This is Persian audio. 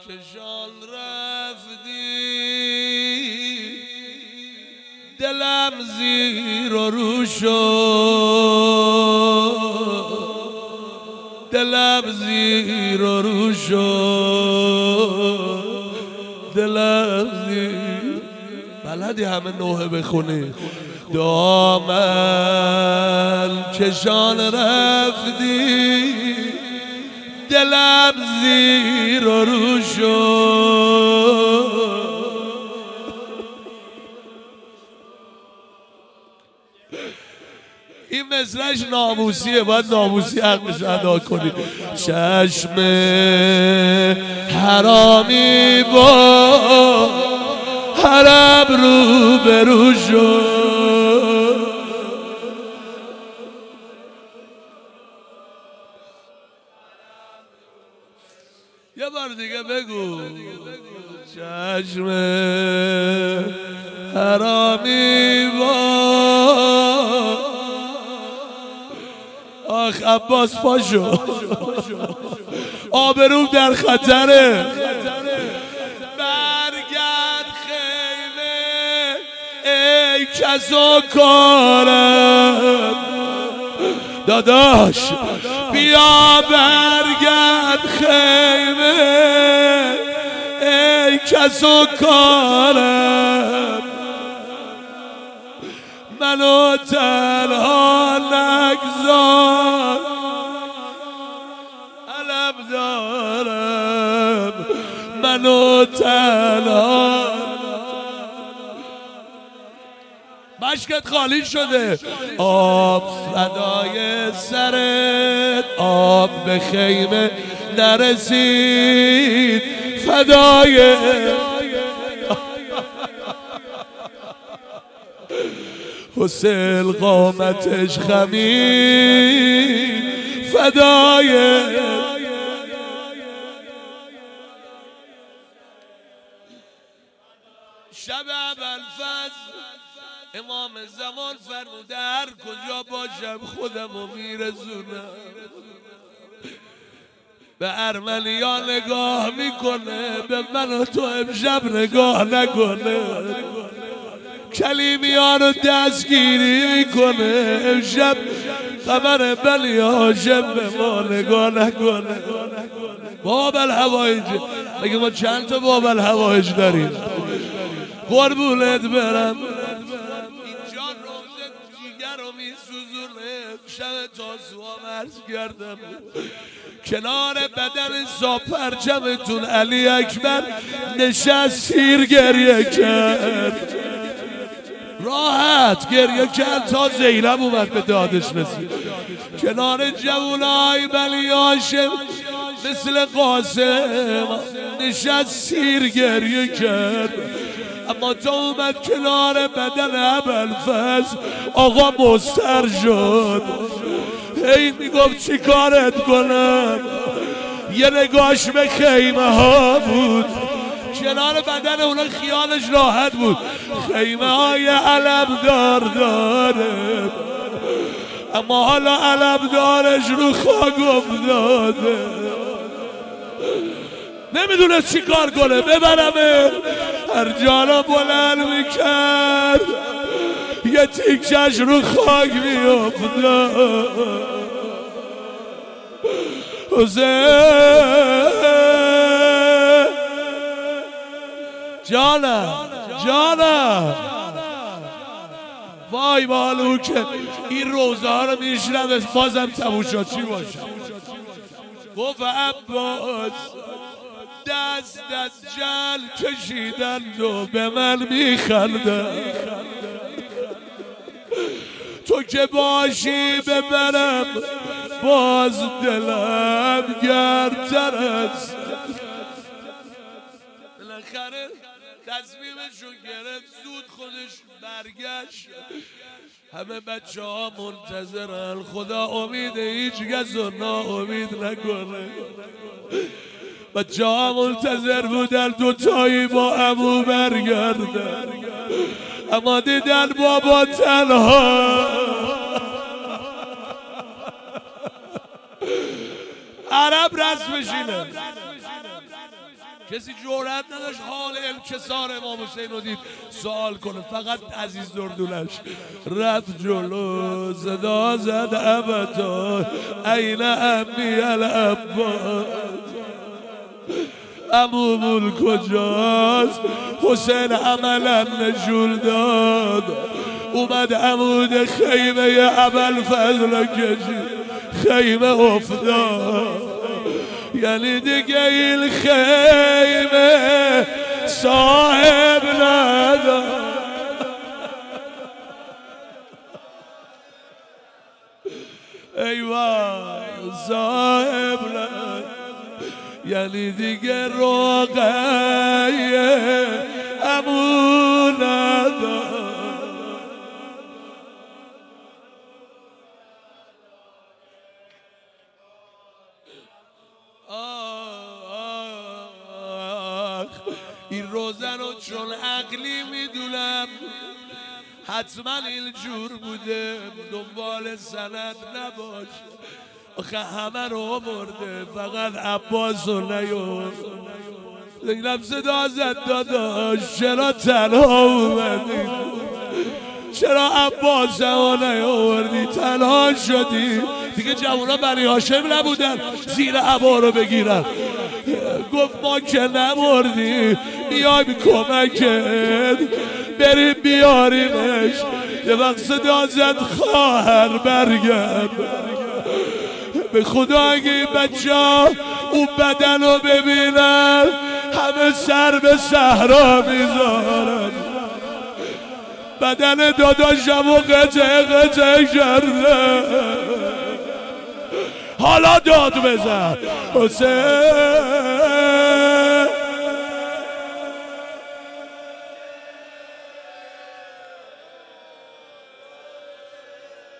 کشان رفتی دلم زیر و رو شد، دلم زیر و رو شد، دلم زیر. بلدی همه نوحه بخونی. دامن کشان رفتی دلم زیر و رو شد. این مصرعش ناموسیه، باید ناموسی حقش ادا کنی. چشم حرامی با حرم رو به رو شد. یه بار دیگه بگو. چشم حرامی با آخ عباس پاشو، آبروم در خطره. برگرد خیمه ای کس و کارم، داداش بیا برگرد خیمه ای کس و کارم. منو تنها نگذار علم دارم، منو تنها. مشکت خالی شده. آب فدای سرت، آب به خیمه نرسید فدای حسین قامتش خمید فدای. شب ابوالفضل امام زمان فرموده هر کجا باشم خودمو میرسونم. به ارمنیا نگاه میکنه، به من و تو امشب نگاه نکنه. کلیمیا رو دستگیری میکنه، امشب خبر بنی هاشم به ما نگاه نکنه. باب الحوایج، مگه ما چند تا باب الحوایج داریم؟ قربونت برم. اینجا روزه جیگر رو میسوزونه. شب تاسوها مرز کردم کنار بدن زا پرچمتون علی اکبر نشست سیر گریه کرد، راحت گریه کرد تا زینب اومد به دادش رسید. کنار جوونای بنی هاشم مثل قاسم نشست سیر گریه کرد. اما تا اومد کنار بدن ابوالفضل آقا مستر شد. هی میگفت چی کارت کنم؟ یه نگاش به خیمه ها بود، کنار بدن اونا خیالش راحت بود. خیمه های علمدار داره، اما حالا علمدارش رو خاک افتاده، نمیدونه چی کار کنه. ببرمه هر جانا بلند میکرد یه تیکش رو خاک میافتاد. حسین جانم جانم، وای مالو که این روزه ها رو میشنم بازم تموم شد. چی باشه؟ گفت عباس دست از جل کشیدند و به من میخندن، تو که باشی ببرم باز دلم گرمتر است. بالاخره تصمیمشو گرفت، زود خودش برگشت. همه بچه ها منتظرن، خدا امید هیچ کس رو ناامید نکنه. بچه ها منتظر بودن دوتایی با عمو برگردن، اما دیدن بابا تنها. عرب رسمش اینه کسی جرأت نداشت حال انکسار امام حسین رو دید سوال کنه، فقط عزیز دردونش رفت جلو صدا زد ابتا این امی العباس، عمومون کجاست؟ حسین عملا نشون داد، اومد عمود خیمه ابوالفضل کشید، خیمه افتاد، یعنی دیگه این خیمه صاحب نداد. ای وای صاحب نداد، یعنی دیگه رقیه عمو نداد. این روزن رو چون عقلی میدونم حتما اینجور بوده، دنبال سند نباش، آخه همه رو آورده فقط عباس رو نیورد. اینم صدا زد داداش چرا تنها اومدی؟ چرا عباس رو نیاوردی؟ تنها شدی دیگه. جوونا بنی هاشم نبودن زیر عبا رو بگیرن. گفت ما که نمردی میایم کمکت، بریم بیاریمش. یه وقت صدا زد خواهر برگرد. به خدا اگه این بچه ها اون بدن رو ببینن همه سر به صحرا میذارن. بدن داداشم و قطع کرده، حالا داد بزن حسین